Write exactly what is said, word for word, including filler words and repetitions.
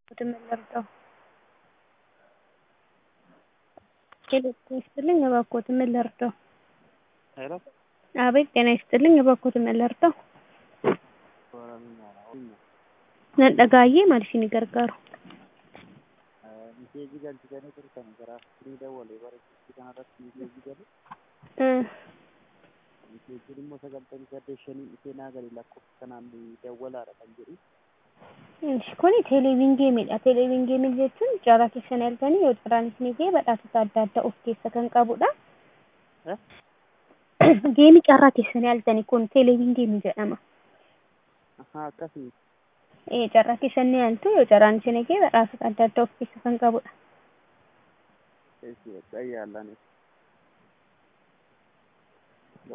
የምንረዳው? ጤና ይስጥልኝ እባክዎትን ምን ልርዳው? ሄሎ አቤት ጤና ይስጥልኝ እባክዎትን ምን ልርዳው? Nadhagaayyee maal isinii gargaaru? Miseejii galchitanii turtan gara firii dawwalee bara itti kanarratti miseejii galu. Miseejiin immoo sagaltamii saddeet shanii dhufee naa galee lakkoofsa kanaan dawwalaadha kan jedhu. Kuni televiingeemiidha. Televiingeemii jechuun carraa keessan arganii yoo carraan isinii ga'e badhaasota adda addaa of keessa kan qabudha. Geemii carraa keessanii arganii kun televiingeemii jedhama. Akkasii. Carraa keessan ni yaaltu yoo carraan isinii ga'e badhaasota adda addaa of keessa kan qabudha. Eessi yaallan.